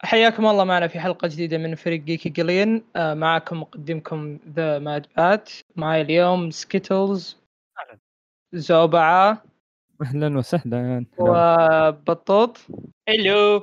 حياكم الله معنا في حلقة جديدة من فريق جيكي جليان. معكم مقدمكم ذا ماد بات. معي اليوم سكيتلز، زوبعة، اهلا وسهلا. وبطوط. هلو.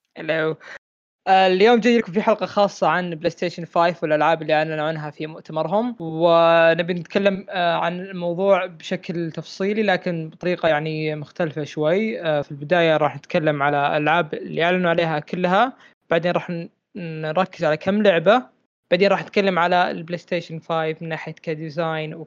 اليوم جاي لكم في حلقة خاصة عن بلاي ستيشن 5 والألعاب اللي أعلنوا عنها في مؤتمرهم، ونبي نتكلم عن الموضوع بشكل تفصيلي لكن بطريقة يعني مختلفة شوي. في البداية راح نتكلم على الألعاب اللي أعلنوا عليها كلها، بعدين راح نركز على كم لعبة، بعدين راح نتكلم على البلاي ستيشن 5 من ناحية كديزاين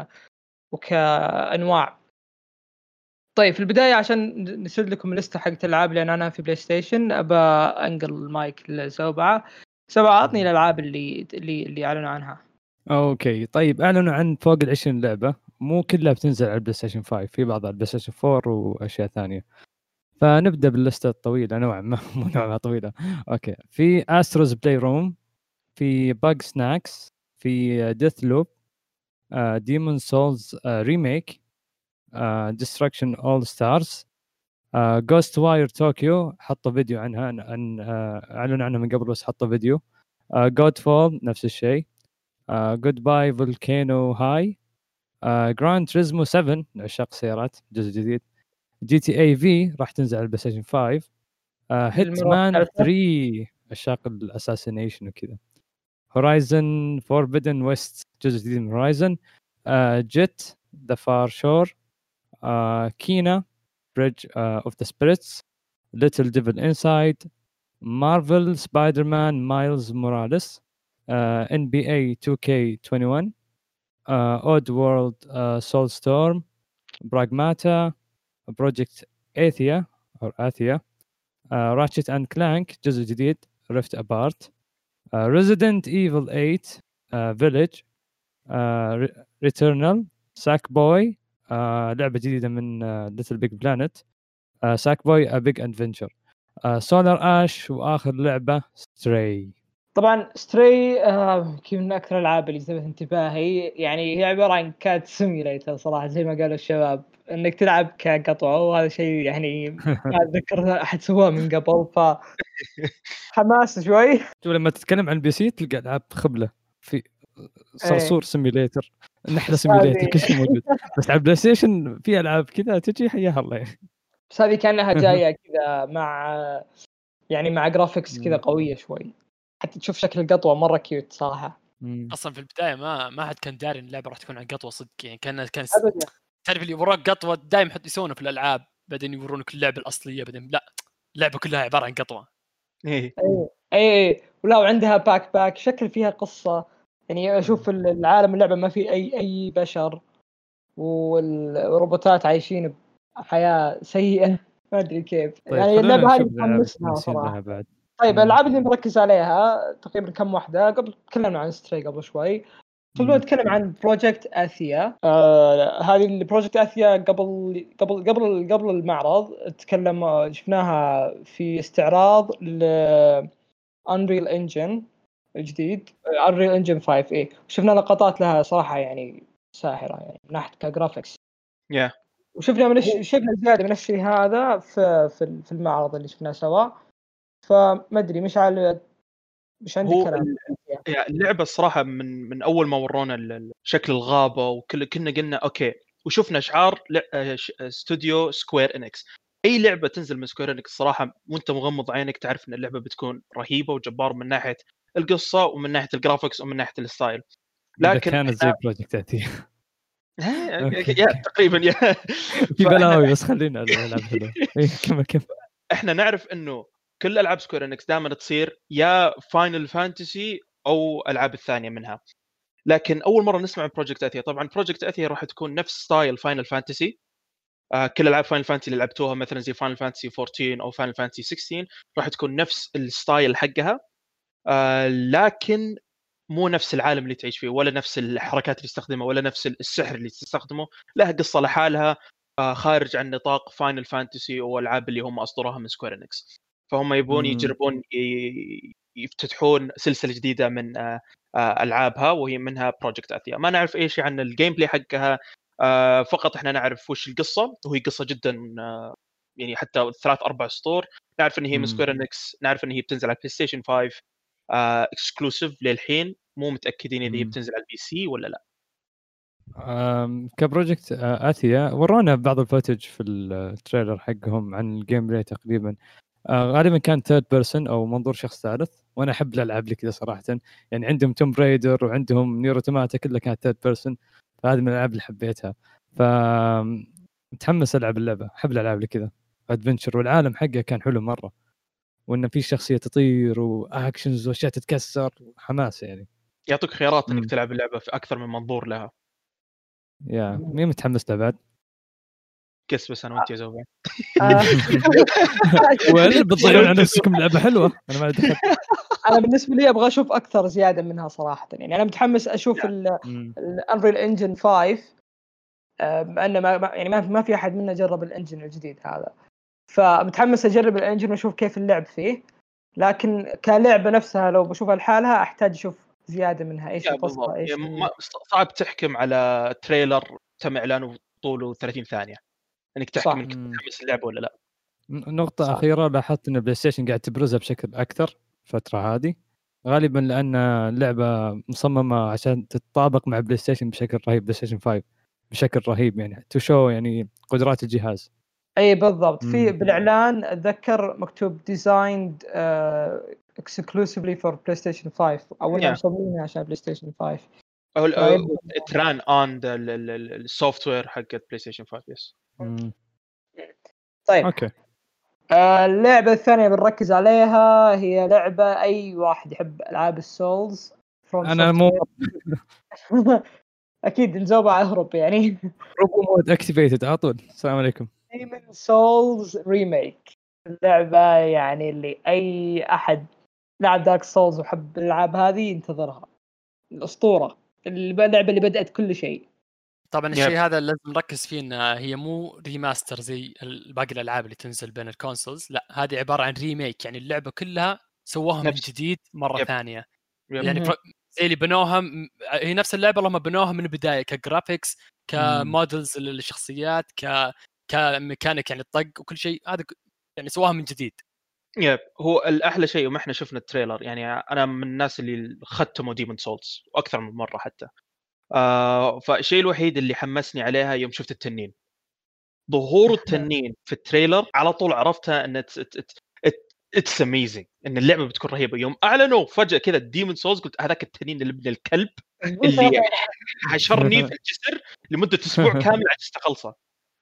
وكأنواع. طيب في البداية عشان نسرد لكم الليستة حقت الألعاب لأن أنا في بلاي ستيشن، أبى أنقل المايك لزوبعة. سبعة عطني الألعاب اللي أعلنوا عنها. اوكي طيب، اعلنوا عن فوق 20 لعبه، مو كلها بتنزل على البلاي ستيشن 5، في بعض على البلاي ستيشن 4 واشياء ثانيه. فنبدا باللسته الطويله نوعا ما مو نوعا ما طويله. اوكي، في استروز بلاي روم، في باج سناكس، في ديث لوب، ديمون سولز ريميك، ديستركشن اول ستارز، جوست واير طوكيو حطوا فيديو عنها، اعلنوا عنها من قبل بس حطوا فيديو. جود فول نفس الشيء. جود باي فولكانو هاي. جراند تريزمو 7 عشاق سيارات جزء جديد. جي تي اي في راح تنزل على البلاي ستيشن 5. هيتمان 3 عشاق الاساسينيشن وكذا. هورايزن فوربيدن ويست جزء جديد من هورايزن. جيت ذا فار شور. كينا بريدج اوف ذا سبيريتس. ليتل ديفل انسايد. مارفل سبايدر مان مايلز موراليس. NBA 2K21. Odd World Soulstorm. Pragmata. Project Athia أو Athia. Ratchet and Clank جزء جديد Rift Apart. Resident Evil 8 Village. Returnal. Sackboy لعبة جديدة من Little Big Planet. Sackboy A Big Adventure. Solar Ash، وآخر لعبة Stray. طبعا ستري كي من أكثر الألعاب اللي جذبت انتباهي، يعني هي عبارة عن كات سيميوليتر صراحة زي ما قالوا الشباب، إنك تلعب كقطوة، وهذا شيء يعني ما أتذكر أحد سواه من قبل، فحماس شوي. لما تتكلم عن بي سي تلقى ألعاب خبلة، في صرصور سيميوليتر، نحلة سيميوليتر، كل شيء موجود. بس على بلاي ستيشن في ألعاب كذا تجي حياها الله يعني. بس هذه كأنها جاية كذا مع يعني مع جرافيكس كذا قوية شوي، حتى تشوف شكل القطوة مرة كيوت صراحة. اصلا في البدايه ما حد كان داري ان اللعبه راح تكون عن قطوه صدق، يعني كان أبدا. تعرف اللي وراك قطوه دائما يحط يسوونه في الالعاب، بعدين يورونك اللعبه الاصليه، بعدين لا، اللعبه كلها عباره عن قطوه. اي ولا وعندها باك شكل فيها قصة، يعني اشوف العالم اللعبة ما في اي بشر، والروبوتات عايشين بحياة سيئة ما ادري كيف. طيب يعني اللعبة هذه متحمسها صراحة. بعد. طيب الالعاب اللي مركز عليها تقريبا كم واحدة، قبل تكلمنا عن ستري قبل شوي، خلونا نتكلم عن بروجكت اثيا. هذه البروجكت اثيا قبل المعرض تكلم، شفناها في استعراض ل Unreal Engine الجديد، Unreal Engine 5. ايه شفنا لقطات لها صراحة يعني ساحرة، يعني من ناحية كجرافيكس. وشفنا شفنا زيادة من الشيء هذا في المعرض اللي شفناه سوا، فما ادري مش عندي كلام. يعني اللعبه الصراحه من اول ما ورونا شكل الغابه كنا قلنا اوكي، وشفنا اشعار استوديو سكوير انكس. اي لعبه تنزل من سكوير انكس صراحه وانت مغمض عينك تعرف ان اللعبه بتكون رهيبه وجبار من ناحيه القصه ومن ناحيه الجرافيكس ومن ناحيه الستايل. لكن كانت زي بروجكت اثيا تقريبا في بلاوي، بس خلينا الالعاب حلوه. كم احنا نعرف انه كل العاب سكوير انكس دائما تصير يا فاينل فانتسي او العاب الثانيه منها، لكن اول مره نسمع عن بروجكت اثيا. طبعا بروجكت اثيا راح تكون نفس ستايل فاينل فانتسي. كل العاب فاينل فانتسي اللي لعبتوها مثلا زي فاينل فانتسي 14 او فاينل فانتسي 16 راح تكون نفس الستايل حقها، لكن مو نفس العالم اللي تعيش فيه، ولا نفس الحركات اللي تستخدمها، ولا نفس السحر اللي تستخدمه. لها قصه لحالها خارج عن نطاق فاينل فانتسي والالعاب اللي هم اصدروها من سكوير انكس. فهم يبون يجربون يفتتحون سلسله جديده من العابها، وهي منها بروجكت اثيا. ما نعرف اي شيء عن الجيم بلاي حقها، فقط احنا نعرف وش القصه، وهي قصه جدا يعني حتى 3-4 سطور. نعرف ان هي من سكوير انكس، نعرف ان هي بتنزل على بلاي ستيشن 5 اكسكلوسيف للحين، مو متاكدين اذا هي بتنزل على البي سي ولا لا. كبروجكت اثيا ورونا بعض الفوتج في التريلر حقهم عن الجيم بلاي تقريبا. غالبا كان ثيرد بيرسون او منظور شخص ثالث، وانا احب الالعاب اللي كذا صراحه. يعني عندهم توم برايدر وعندهم نير اوتوماتا كلها كانت ثيرد بيرسون، فهذه من الالعاب اللي حبيتها. ف متحمس العب اللعبه، احب الالعاب اللي كذا ادفنتشر، والعالم حقه كان حلو مره، وانه في شخصيه تطير واكشنز واشياء تتكسر، حماس يعني. يعطيك خيارات انك تلعب اللعبه في اكثر من منظور لها. يا مين متحمس له بعد؟ كس بس انا وانت يا زوبان. وين بتضيعون على نفسكم؟ لعبه حلوه انا ما دخلت. انا بالنسبه لي ابغى اشوف اكثر زياده منها صراحه. يعني انا متحمس اشوف الانريل انجن 5، لانه ما في احد منا جرب الانجن الجديد هذا، فمتحمس اجرب الانجن واشوف كيف اللعب فيه. لكن كلعبه نفسها لو بشوفها لحالها احتاج اشوف زياده منها، ايش القصه، ايش صعب تحكم على تريلر تم اعلانه طوله 30 ثانيه انك تحكم انك متحمس اللعبه ولا لا. نقطه اخيره، لاحظت ان بلاي ستيشن قاعد تبرزها بشكل اكثر الفتره هذه، غالبا لان اللعبه مصممه عشان تتطابق مع بلاي ستيشن بشكل رهيب، بلاي ستيشن 5 بشكل رهيب، يعني تو يعني قدرات الجهاز. اي بالضبط. في بالاعلان اتذكر مكتوب ديزايند exclusively for PlayStation 5 او انهم مصممين عشان بلاي ستيشن 5 او تران اون السوفت وير حق بلاي ستيشن 5. يس. طيب اوكي. اللعبه الثانيه بنركز عليها هي لعبه اي واحد يحب العاب السولز. انا مو اكيد نزوبة اهرب يعني. روبو مود اكتيفيتد على طول. السلام عليكم. ديمن سولز ريميك، اللعبه يعني اللي اي احد لعب دارك سولز وحب الالعاب هذه ينتظرها، الاسطوره، اللعبه اللي بدات كل شيء. طبعا الشيء هذا لازم نركز فيه ان هي مو ريماستر زي باقي الالعاب اللي تنزل بين الكونسولز، لا هذه عباره عن ريميك، يعني اللعبه كلها سووها من جديد مره ثانيه. يعني زي اللي بنوها هي نفس اللعبه لما بنوها من البدايه كجرافيكس، كمودلز للشخصيات، كميكانيك يعني الطق وكل شيء، هذا يعني سواها من جديد. هو الاحلى شيء وما احنا شفنا التريلر، يعني انا من الناس اللي ختموا ديمون سولز واكثر من مره حتى. فالشيء الوحيد اللي حمسني عليها يوم شفت التنين، ظهور التنين في التريلر على طول عرفتها ان اتس اميزنج، ان اللعبه بتكون رهيبه. يوم اعلنوا فجاه كذا ديمون سولز قلت هذاك التنين اللي ابن الكلب اللي حشرني في الجسر لمده اسبوع كامل عجزت اخلصه.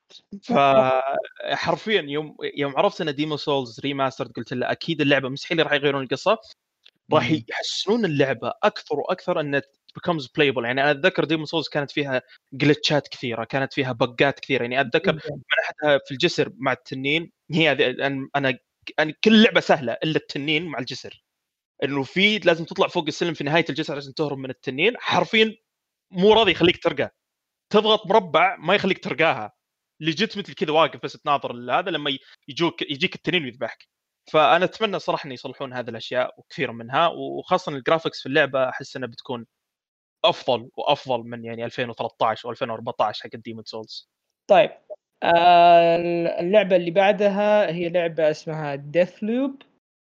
فحرفيا يوم عرفت ان ديمون سولز ريماسترد قلت لا اكيد اللعبه مستحيل راح يغيرون القصه، راح يحسنون اللعبه اكثر واكثر ان becomes playable. يعني انا اتذكر ديمون سولز كانت فيها جلتشات كثيره، كانت فيها بقات كثيره. يعني اتذكر منحتها في الجسر مع التنين، هي انا كل لعبه سهله الا التنين مع الجسر، انه في لازم تطلع فوق السلم في نهايه الجسر عشان تهرب من التنين. حرفيا مو راضي يخليك ترقى، تضغط مربع ما يخليك ترقاها، ليجيتمتلي كذا واقف بس تناظر هذا لما يجيك التنين ويذبحك. فانا اتمنى صراحه ان يصلحون هذه الاشياء وكثير منها، وخاصه الجرافيكس في اللعبه احس انها بتكون افضل وافضل من يعني 2013 و2014 حق ديمون سولز. طيب اللعبه اللي بعدها هي لعبه اسمها ديث لوب.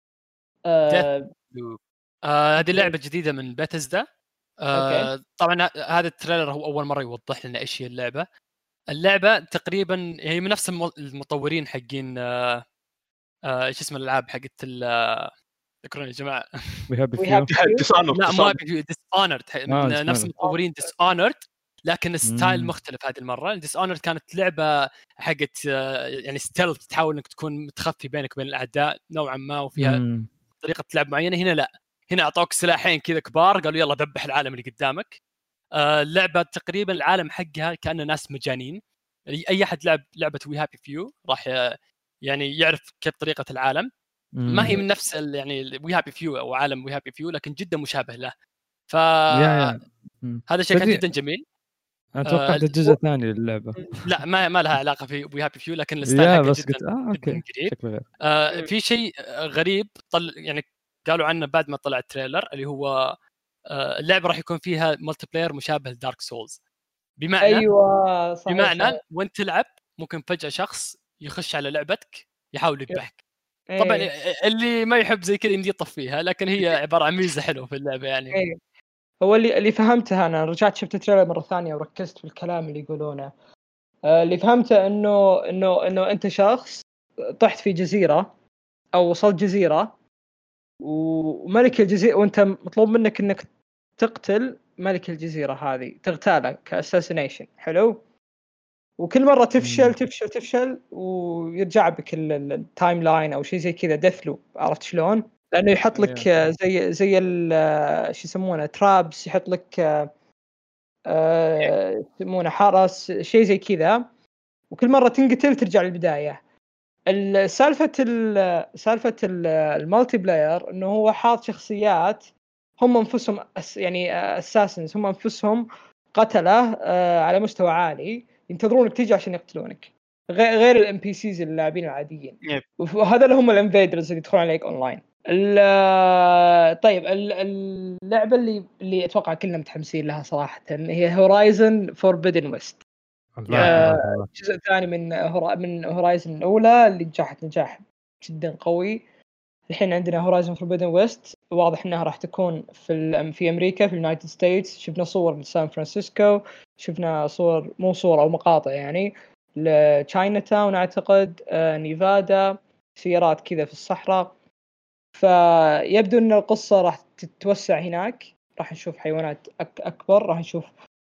هذه لعبه جديده من بيثيسدا. طبعا هذا التريلر هو اول مره يوضح لنا ايش هي اللعبه. اللعبه تقريبا هي من نفس المطورين حقين ايش اسم الالعاب حقت ذكروني يا جماعه. لا ما ديسونرد، نفس المطورين ديسونرد لكن ستايل مختلف. هذه المره ديسونرد كانت لعبه حقت يعني ستيلث، تحاول انك تكون متخفي بينك وبين الاعداء نوعا ما، وفيها طريقه لعب معينه. هنا لا، هنا اعطوك سلاحين كذا كبار قالوا يلا ذبح العالم اللي قدامك. اللعبه تقريبا العالم حقها كأنه ناس مجانين، اي احد لعب لعبه وي هابي فيو راح يعني يعرف كيف طريقه العالم. ما هي من نفس يعني وي هابي فيو او عالم وي هابي فيو، لكن جدا مشابه له. ف هذا شيء كان جدا جميل. اتوقع ده جزء ثاني للعبه. لا ما لها علاقه في وي هابي فيو، لكن الستايل حقه جدا اوكي شكله غير. في شيء غريب يعني قالوا عنه بعد ما طلع التريلر، اللي هو اللعبه راح يكون فيها ملتي بلاير مشابه لدارك سولز. بمعنى ايوه صحيح، بمعنى وانت تلعب ممكن فجاه شخص يخش على لعبتك يحاول يذبحك. طبعا اللي ما يحب زي كذا يمدي يطفيها، لكن هي عباره عن ميزه حلوه في اللعبه يعني. هو اللي فهمتها انا رجعت شفت التريلر مره ثانيه وركزت في الكلام اللي يقولونه. اللي فهمته انه انت شخص طحت في جزيره او وصلت جزيره وملك الجزيره، وانت مطلوب منك انك تقتل ملك الجزيره هذه، تغتاله كاساسينيشن. حلو. وكل مره تفشل ويرجع بك التايم لاين او شيء زي كذا، ديث لوب. عرفت شلون؟ لانه يحط لك زي شو يسمونه ترابس، يحط لك يسمونه حرس، شيء زي كذا، وكل مره تنقتل ترجع للبدايه. سالفه المالتي بلاير انه هو حاط شخصيات هم انفسهم يعني اساسنز، هم انفسهم قتله على مستوى عالي، ينتظرونك تيجي عشان يقتلونك، غير الام بي سيز اللاعبين العاديين. وهذا اللي هم الانفيدرز اللي يدخلون عليك اونلاين. طيب اللعبه اللي اتوقع كلنا متحمسين لها صراحه هي هورايزن فوربيدن ويست. الجزء الثاني من هورايزن الاولى اللي نجحت نجاح جدا قوي. الحين عندنا هورايزن فوربيدن ويست، واضح انها راح تكون في امريكا، في اليونايتد ستيتس. شفنا صور لسان فرانسيسكو، شفنا صور مو صور او مقاطع يعني لتشاينا تاون اعتقد، نيفادا، سيارات كذا في الصحراء. فيبدو ان القصه راح تتوسع هناك، راح نشوف حيوانات اكبر، راح نشوف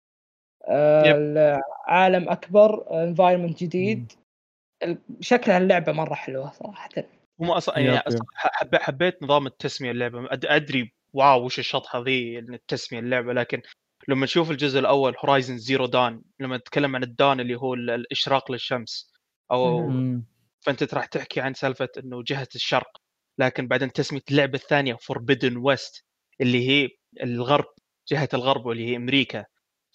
عالم اكبر، انفايرمنت جديد. شكلها اللعبه مره حلوه صراحه. هم اصلا يعني حبيت نظام التسميه اللعبه. ادري واو وش الشطحه ذي التسميه اللعبه، لكن لما نشوف الجزء الاول هورايزن زيرو دان، لما نتكلم عن الدان اللي هو الاشراق للشمس، او فانت راح تحكي عن سالفه انه جهه الشرق، لكن بعدين تسميه اللعبه الثانيه فوربيدن ويست اللي هي الغرب، جهه الغرب واللي هي امريكا.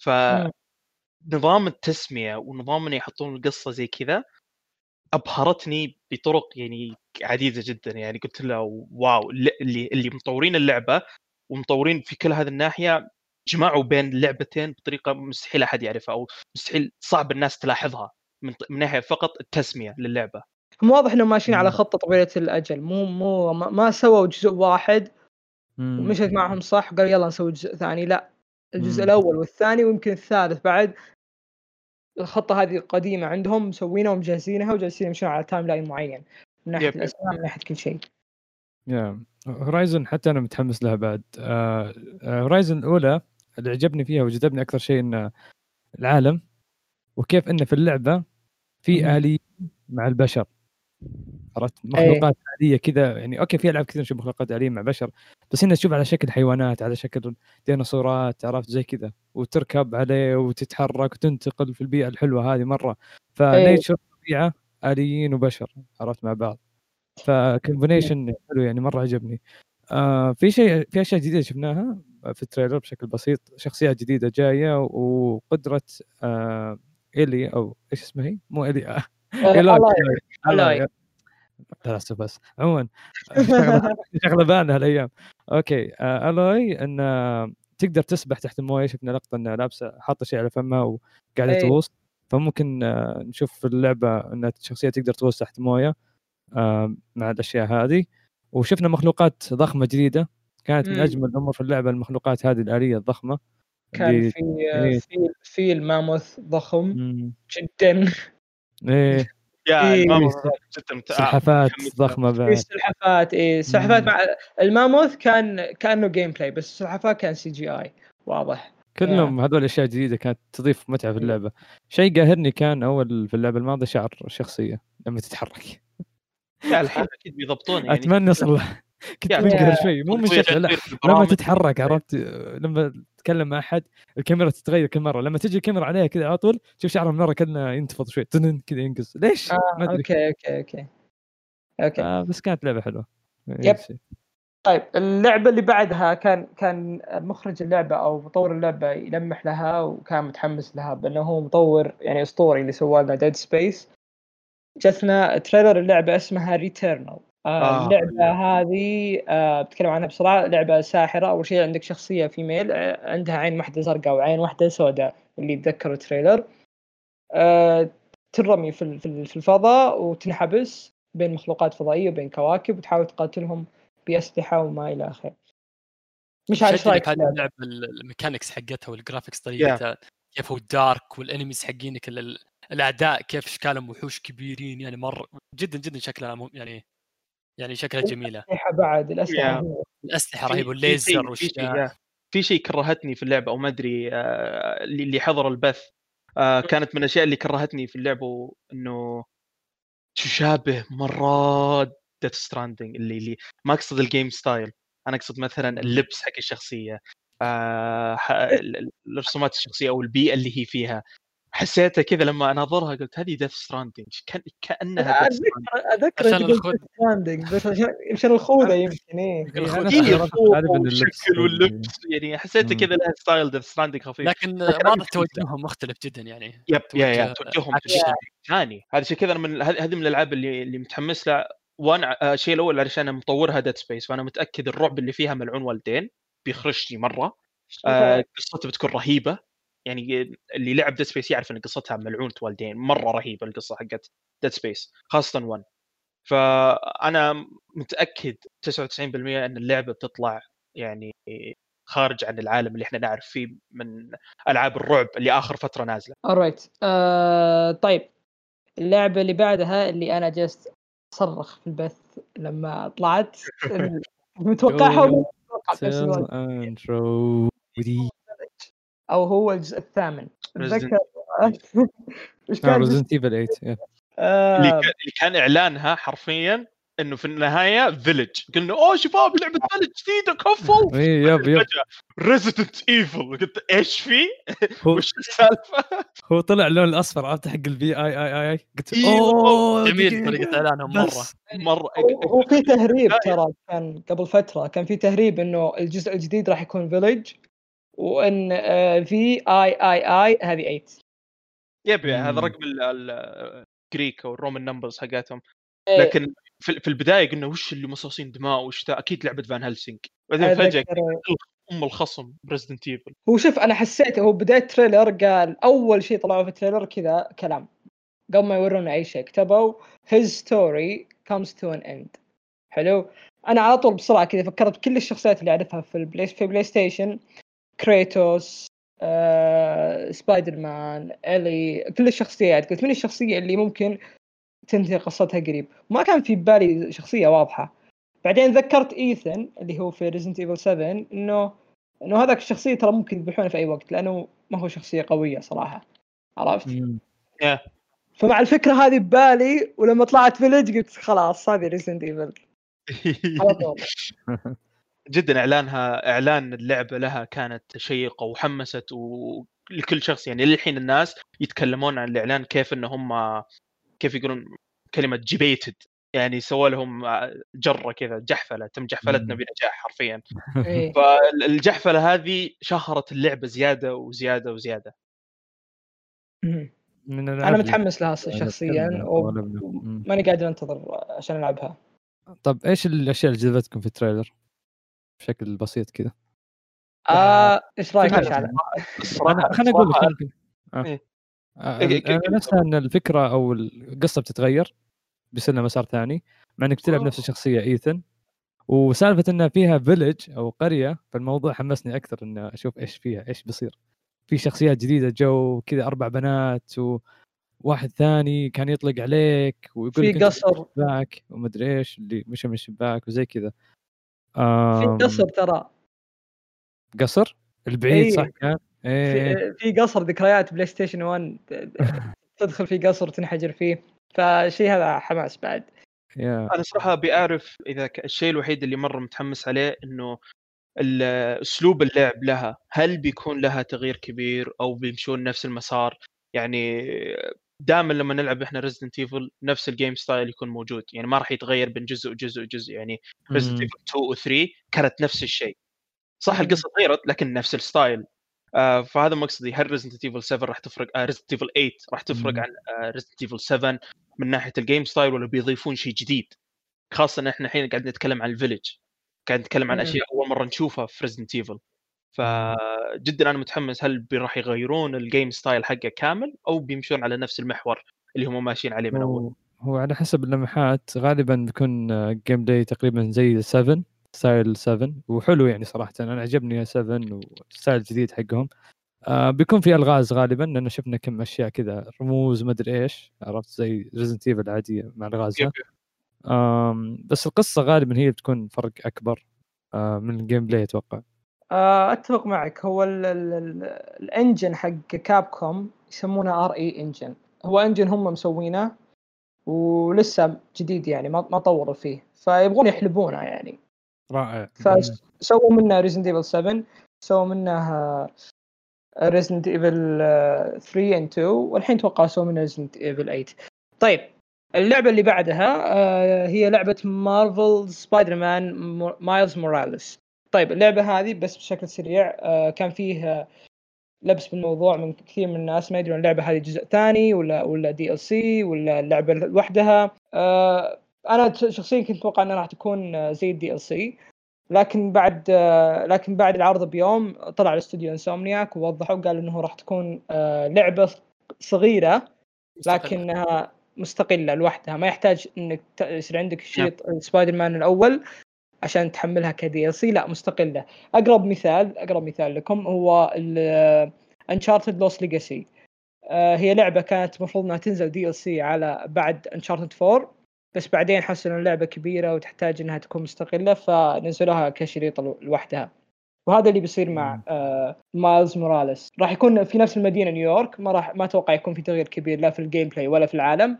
فنظام التسميه ونظام ان يحطون القصه زي كذا ابهرتني بطرق يعني عديده جدا. يعني قلت له واو، اللي مطورين اللعبه ومطورين في كل هذه الناحيه جمعوا بين اللعبتين بطريقه مستحيل احد يعرفها، او مستحيل صعب الناس تلاحظها من ناحيه فقط التسميه للعبه. واضح انهم ماشيين على خطه طويله الاجل، مو ما سووا جزء واحد ومشت معهم صح قال يلا نسوي جزء ثاني. لا، الجزء الاول والثاني ويمكن الثالث بعد. الخطه هذه قديمه عندهم، مسوينها ومجهزينها وجالسين يمشون على تايم لاين معين من ناحيه الاسماء، من ناحيه كل شيء. هورايزن حتى انا متحمس لها بعد. هورايزن الاولى اللي عجبني فيها وجذبني اكثر شيء ان العالم وكيف انه في اللعبه في آلية مع البشر. عرفت مخلوقات آلية كذا يعني. اوكي في العاب كثير نشوف مخلوقات آلية مع بشر، بس هنا تشوف على شكل حيوانات، على شكل ديناصورات، عرفت زي كذا، وتركب عليه وتتحرك وتنتقل في البيئة الحلوة هذه مرة. فنيتشر طبيعة آليين وبشر عرفت مع بعض، فكومبينيشن حلو يعني مرة عجبني. في اشياء جديدة شفناها في التريلر بشكل بسيط، شخصيات جديدة جاية وقدرة إلي او ايش اسمه، هي مو إلي ألاي. بس عموما شغله بالنا هالايام. اوكي ألاي ان تقدر تسبح تحت المويه. شفنا لقطه انها لابسه حاطه شيء على فمها وقاعده تغوص، فممكن نشوف في اللعبه ان الشخصيه تقدر تغوص تحت المويه مع الاشياء هذه. وشفنا مخلوقات ضخمه جديده، كانت من اجمل الامور في اللعبه المخلوقات هذه الآلية الضخمه. كان في الماموث ضخم جدا. ايه الماموث سلحفات ضخمه بعد. السلحفات السلحفات مع الماموث كانه جيم بلاي، بس السلحفات كان سي جي اي واضح. كلهم هذول اشياء جديده كانت تضيف متعه في اللعبه. شيء قاهرني كان اول في اللعبه الماضيه شعر الشخصيه لما تتحرك. الحين اكيد بيضبطون يعني. اتمنى صراحه كنت منقهر شوي، مو من شكل، لا لما تتحرك عرفت، لما تتكلم مع احد الكاميرا تتغير كل مره، لما تجي الكاميرا عليها كذا على طول تشوف شعره من مره كذا ينتفض شوي كذا ينقص. ليش؟ ما ادري. اوكي. بس كانت لعبه حلوه. طيب اللعبه اللي بعدها كان مخرج اللعبه او مطور اللعبه يلمح لها وكان متحمس لها بانه هو مطور يعني اسطوري اللي سوى لنا ديد سبيس. جتنا تريلر اللعبه اسمها ريتيرنال. اللعبه هذه بتكلم عنها بسرعه. لعبه ساحره. اول شيء عندك شخصيه فيميل عندها عين واحده زرقاء وعين واحده سوداء اللي يتذكروا التريلر. ترمي في الفضاء وتنحبس بين مخلوقات فضائيه وبين كواكب وتحاول تقاتلهم باسلحه وما الى اخره. مش عارف رايك هذه اللعبه الميكانكس حقتها والجرافيكس طريقتها كيف هو الدارك والانميز حقينك الاعداء كيف اشكالهم وحوش كبيرين يعني مره جدا شكلها يعني شكلها جميله. الاسلحه بعد الاسلحه رهيبه والليزر والاشياء. في شيء كرهتني في اللعبه او ما ادري اللي حضر البث كانت من الاشياء اللي كرهتني في اللعبه انه تشابه مره ديث ستراندنج اللي ما اقصد الجيم ستايل، انا اقصد مثلا اللبس حق الشخصيه الرسومات الشخصيه او البيئه اللي هي فيها. حسيتها كذا لما اناظرها قلت هذه ديث ستراندنج كانها اذكر ستراندنج بس عشان الخوذه يمكن الشكل واللبس يعني حسيتها كذا لها ستايل ديث ستراندنج خفيف، لكن واضح توجههم مختلف جدا يعني توجههم ثاني. هذا الشيء كذا من هذه من الالعاب اللي متحمس لها. وانا الشيء الاول علشان انا مطورها ديد سبيس، فانا متاكد الرعب اللي فيها ملعون والدين بيخرجني مره. قصتها بتكون رهيبه يعني اللي لعب ديد سبيس يعرف ان قصتها ملعونة والدين مره رهيبه القصه حقت ديد سبيس خاصه 1. فانا متاكد 99% ان اللعبه بتطلع يعني خارج عن العالم اللي احنا نعرف فيه من العاب الرعب اللي اخر فتره نازله. alright طيب اللعبه اللي بعدها اللي انا جلست صرخ في البث لما طلعت متوقعها او هو الجزء الثامن اتذكر ايش كان ريزنت ايفل 8 اللي كان اعلانها حرفيا انه في النهايه فيلج. قلنا اوه شباب لعبه فيلج جديده كفو يب ريزيدنت ايفل. قلت ايش في وش السالفه؟ هو طلع اللون الاصفر عرفت حق الفي اي قلت اوه جميل طريقه اعلانهم مره هو في تهريب ترى كان قبل فتره كان في تهريب انه الجزء الجديد راح يكون فيلج وان في اي هذه 8 يبي هذا رقم الجريك او الرومان نمبرز حقاتهم. لكن في البدايه قلنا وش اللي مصاصين دماء وش اكيد لعبه فان هيلسينج، بعدين فجاه الخصم بريزدنت ايفل. هو شوف انا حسيت هو بدايه تريلر قال اول شيء طلعوا في التريلر كذا كلام قبل ما يورونا اي شيء كتبوا his story comes to an end. حلو. انا على طول بسرعه كذا فكرت بكل الشخصيات اللي اعرفها في بلاي ستيشن، كريتوس سبايدر مان إلي، كل الشخصيات قلت من الشخصيه اللي ممكن تنتهي قصتها قريب. ما كان في بالي شخصيه واضحه. بعدين ذكرت إيثن اللي هو في ريزنت ايفل 7 انه هذاك الشخصيه ترى ممكن يذبحونه في اي وقت لانه ما هو شخصيه قويه صراحه عرفت. فمع الفكره هذه ببالي ولما طلعت فيليج قلت خلاص هذه ريزنت ايفل على طول. جدا اعلان اللعبه لها كانت شيقه وحمست ولكل شخص يعني للحين الناس يتكلمون عن الاعلان كيف ان هم كيف يقولون كلمه جيبيتد يعني سووا لهم جره كذا جحفله تم جحفلتنا بنجاح حرفيا. فالجحفله هذه شهرت اللعبه زياده وزياده وزياده. انا متحمس لها شخصيا وماني قادر انتظر عشان العبها. طب ايش الاشياء اللي جذبتكم في التريلر بشكل بسيط كذا؟ ايش رايك خلينا اقول انا نفسها ان الفكره او القصه بتتغير بيصير لها مسار ثاني مع انك تلعب نفس الشخصيه ايثن، وسالفه انها فيها فيلج او قريه فالموضوع حمسني اكثر ان اشوف ايش فيها ايش بيصير. في شخصيات جديده جو كذا 4 بنات وواحد ثاني كان يطلق عليك ويقول لك في قصر باك ومدري ايش اللي مشى من الشباك وزي كذا. في قصر ترى قصر البعيد صح كان في قصر ذكريات بلاي ستيشن 1 تدخل في قصر تنحجر فيه فشيء هذا حماس بعد. انا صراحه بأعرف اذا الشيء الوحيد اللي مره متحمس عليه انه اسلوب اللعب لها هل بيكون لها تغيير كبير او بيمشون نفس المسار. يعني دائما لما نلعب احنا ريزيدنت ايفل نفس الجيم ستايل يكون موجود يعني ما راح يتغير بين جزء وجزء وجزء. يعني ريزيدنت ايفل 2 و 3 كانت نفس الشيء صح القصه تغيرت لكن نفس الستايل. فهذا مقصدي هل ريزيدنت ايفل 7 راح تفرق ريزيدنت ايفل 8 راح تفرق عن ريزيدنت ايفل 7 من ناحيه الجيم ستايل ولا بيضيفون شيء جديد. خاصه ان احنا الحين قاعد نتكلم عن الفيلج قاعد نتكلم عن اشياء اول مره نشوفها في ريزيدنت ايفل. فجدا انا متحمس هل راح يغيرون الجيم ستايل حقه كامل او بيمشون على نفس المحور اللي هم ماشيين عليه من اول. هو على حسب اللمحات غالبا بيكون جيم بلاي تقريبا زي 7 ستايل 7 وحلو يعني صراحه انا عجبني 7 والستايل الجديد حقهم. بيكون في الغاز غالبا لانه شفنا كم اشياء كذا رموز ما ادري ايش عرفت زي ريزنت ايفل العاديه مع الغازها. بس القصه غالبا هي بتكون فرق اكبر من الجيم بلاي اتوقع. اتفق معك. هو الانجن حق كابكوم يسمونه ار اي انجن، هو انجن هم مسوينه ولسه جديد يعني ما طوروا فيه، فيبغون يحلبونه يعني. رائع. فسووا منه ريزنت ايفل 7، سووا منه ريزنت ايفل 3 and 2، والحين توقع سووا منه ريزنت ايفل 8. طيب اللعبه اللي بعدها هي لعبه مارفل سبايدر مان مايلز موراليس. طيب اللعبه هذه بس بشكل سريع كان فيه لبس بالموضوع من كثير من الناس، ما يدرون اللعبه هذه جزء ثاني ولا دي ال سي ولا اللعبه لوحدها. انا شخصيا كنت اتوقع انها راح تكون زي الدي ال سي، لكن بعد العرض بيوم طلع الاستوديو انسومنياك ووضحوا قالوا انه راح تكون لعبه صغيره لكنها مستقله لوحدها، ما يحتاج انك يصير عندك شريط سبايدر مان الاول عشان تحملها كدي ال سي، لا مستقله. اقرب مثال لكم هو انشارتد لوست ليجاسي. هي لعبه كانت المفروض انها تنزل دي ال سي على بعد انشارتد 4، بس بعدين حسوا ان اللعبه كبيره وتحتاج انها تكون مستقله فنزلوها كشريط لوحدها. وهذا اللي بيصير مع مايلز موراليس. راح يكون في نفس المدينه نيويورك، ما اتوقع يكون في تغيير كبير لا في الجيم بلاي ولا في العالم،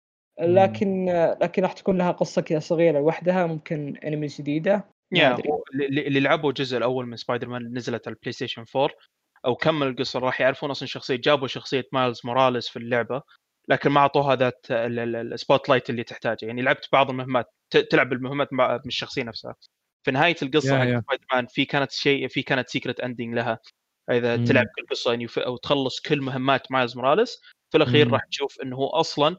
لكن راح تكون لها قصه كذا صغيره لوحدها، ممكن انميز جديده. اللي لعبوا الجزء الاول من سبايدر مان نزلت على البلاي ستيشن 4 او كمل القصه راح يعرفون اصلا جابوا شخصيه مايلز موراليس في اللعبه، لكن ما اعطوها ذات السبوت لايت اللي تحتاجه. يعني لعبت بعض المهمات تلعب المهمات من الشخصيه نفسها. في نهايه القصه حق سبايدر مان في كانت سيكريت اندنج لها، اذا تلعب كل قصه يعني او تخلص كل مهمات مايلز موراليس في الاخير راح تشوف انه هو اصلا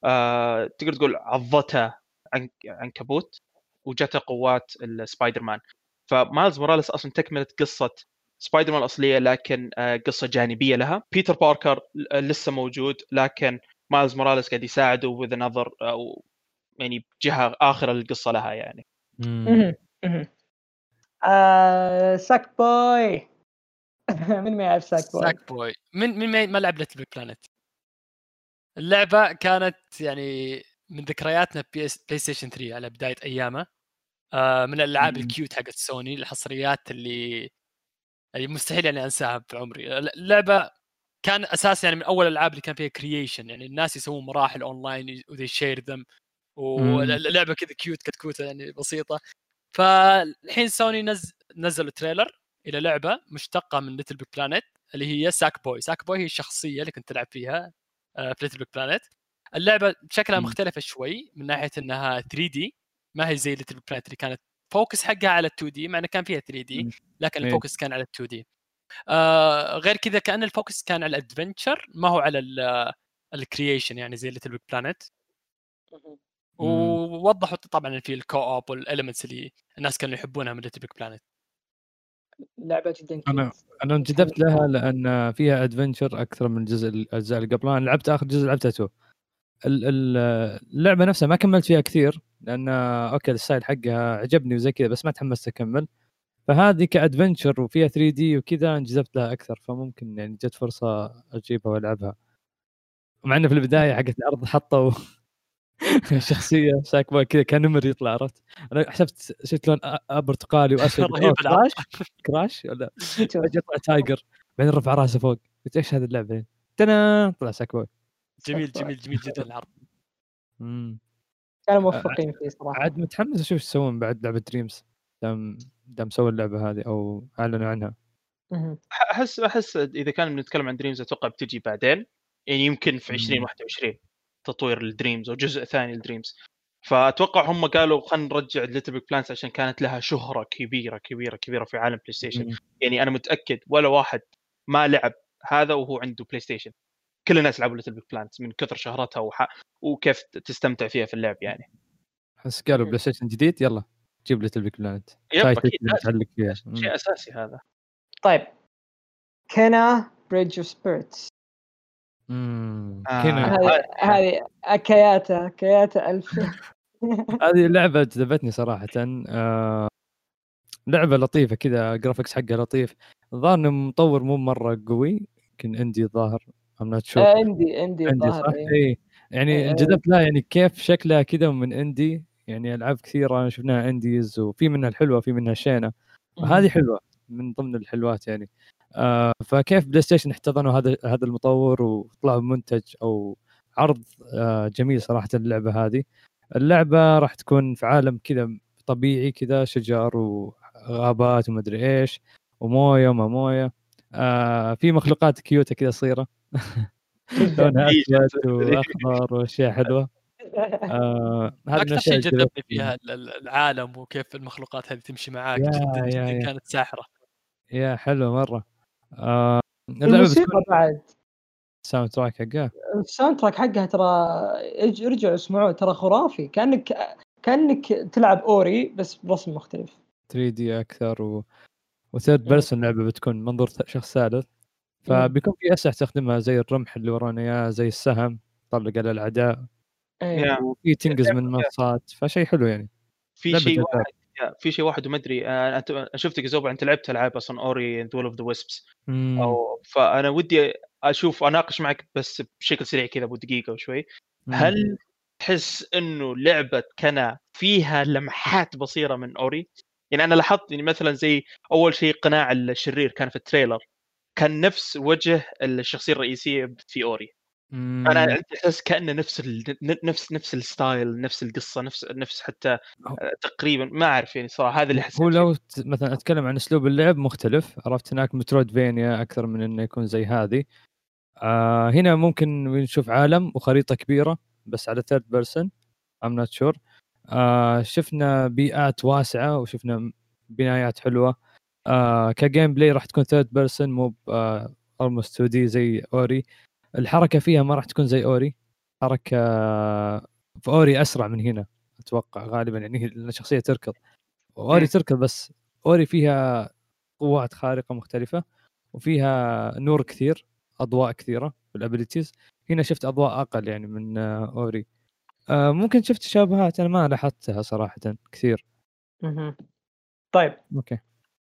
تقدر تقول عضته عنكبوت وجته قوات السبايدر مان. فمايلز موراليس اصلا تكمله قصه سبايدر مان الاصليه، لكن قصه جانبيه لها. بيتر باركر لسه موجود، لكن مايلز موراليس قاعد يساعده with another او يعني جهه اخرى للقصه لها يعني. ساك بوي. من ما يعرف ساك بوي من ما لعب ليتل بيج بلانت. اللعبه كانت يعني من ذكرياتنا بلاي ستيشن 3 على بدايه ايامه. من الالعاب الكيوت حقت سوني، الحصريات اللي مستحيل يعني انساها بعمري. اللعبه كان اساس يعني من اول الالعاب اللي كان فيها كرييشن، يعني الناس يسوون مراحل اونلاين وذي شير ذم، واللعبه كذا كيوت كتكوته يعني بسيطه. فالحين سوني نزلوا تريلر الى لعبه مشتقه من ليتل بيج بلانت اللي هي ساك بوي هي الشخصيه اللي كنت تلعب فيها في ليتل بيج بلانت. اللعبه شكلها مختلفه شوي من ناحيه انها 3D، ما هي زي ليتل بيج بلانت اللي كانت فوكس حقها على 2D، مع انه كان فيها 3D لكن الفوكس كان على 2D. غير كذا كأن الفوكس كان على الادفنتشر ما هو على الكرييشن يعني زي ليتل بيج بلانت. ووضحوا طبعا في الكو اوب والاليمنتس اللي الناس كانوا يحبونها من ليتل بيج بلانت. لعبه جدا انا انجذبت لها لان فيها ادفنتشر اكثر من الاجزاء اللي قبلها. انا لعبت اخر جزء لعبته 2. اللعبه نفسها ما كملت فيها كثير لان اوكي الستايل حقها عجبني وزي كذا بس ما تحمست اكمل. فهذه كادفنتشر وفيها 3D وكذا انجذبت لها اكثر، فممكن يعني جت فرصه اجيبها والعبها. مع انه في البدايه حقت العرض حطوا شخصيه ساك بوي كذا كان نمر يطلع، عرفت؟ انا حسبت شفت لون برتقالي واسود كراش ولا يطلع تايجر بعدين رفع راسه فوق، قلت ايش هذه اللعبه؟ طلع ساك بوي. جميل جدا العرض. كانوا موفقين فيه صراحه. عاد متحمس اشوف ايش يسوون بعد لعبه دريمز دام سووا اللعبه هذه او اعلنوا عنها. احس اذا كان بنتكلم عن دريمز اتوقع بتجي بعدين، يعني يمكن في 2021 تطوير الدريمز او جزء ثاني للدريمز. فاتوقع هم قالوا خلينا نرجع ليتل بيج بلانس عشان كانت لها شهره كبيره في عالم بلاي ستيشن. يعني انا متاكد ولا واحد ما لعب هذا وهو عنده بلاي ستيشن. كل الناس لعبوا ليتل بيج بلانس من كثر شهرتها وكيف تستمتع فيها في اللعب يعني. بس قالوا بلاي ستيشن جديد يلا جيب ليتل بيج بلانت. تعلق فيها شيء اساسي هذا. طيب كنا بريدج اوف سبيرتس كنا هذه كياتا 1000. هذه لعبة جذبتني صراحة. لعبة لطيفة كذا، جرافيكس حقها لطيف. الظاهر انه مطور مو مرة قوي، يمكن اندي الظاهر. I'm not sure. اندي الظاهر. صح؟ اي يعني انجذبت لها، يعني كيف شكلها كذا من اندي. يعني العاب كثيرة شفناها انديز، وفي منها الحلوة في منها الشينة، وهذه حلوة من ضمن الحلوات يعني. فكيف بلاي ستيشن احتضنوا هذا المطور وطلعوا بمنتج او عرض جميل صراحة. اللعبة راح تكون في عالم كذا طبيعي كذا، شجر وغابات ومدري ايش ومويه وما مويه. في مخلوقات كيوتة كذا صغيرة لونها اسود واخضر واشياء حلوه. هذا اكثر شيء جذبني فيها العالم وكيف المخلوقات هذه تمشي معاك. جدا كانت ساحره. يا حلو مره. الموسيقى بعد الساوند تراك حقها، الساوند تراك حقها ترى رجعوا اسمعوه، ترى خرافي. كانك تلعب اوري بس برسم مختلف، 3D اكثر وثيرد بيرسون. لعبه بتكون منظور شخص ثالث، فبيكون في اسلحه تستخدمها زي الرمح اللي ورانا اياه، زي السهم طلق على الاعداء، وفي تنقز من منصات. فشيء حلو يعني. في شيء واحد وما ادري. انا شفتك زوبا، انت لعبت العاب اصلا اوري اند وول اوف ذا ويسبس، او فانا ودي اشوف اناقش معك بس بشكل سريع كذا ابو دقيقه وشوي. هل تحس انه لعبه كان فيها لمحات بصيره من اوري؟ يعني انا لاحظت يعني مثلا زي اول شيء قناع الشرير كان في التريلر كان نفس وجه الشخصيه الرئيسيه في اوري. انا احس كانه نفس الستايل، نفس القصه، نفس حتى تقريبا ما اعرف يعني صراحه. هذا اللي حسيت. هو لو مثلا اتكلم عن اسلوب اللعب مختلف، عرفت هناك مترودفينيا اكثر من انه يكون زي هذه. هنا ممكن نشوف عالم وخريطه كبيره بس على ثيرد بيرسون. I'm not sure. شفنا بيئات واسعه وشفنا بنايات حلوه. كجيم بلاي راح تكون ثيرد بيرسون، مو almost 2D زي اوري. الحركه فيها ما راح تكون زي اوري. حركه في اوري اسرع من هنا اتوقع غالبا، يعني الشخصيه تركض. اوري تركض، بس اوري فيها قوات خارقه مختلفه، وفيها نور كثير، اضواء كثيره بالابيليتيز. هنا شفت اضواء اقل يعني من اوري. ممكن شفت تشابهات انا ما لاحظتها صراحه كثير. طيب اوكي.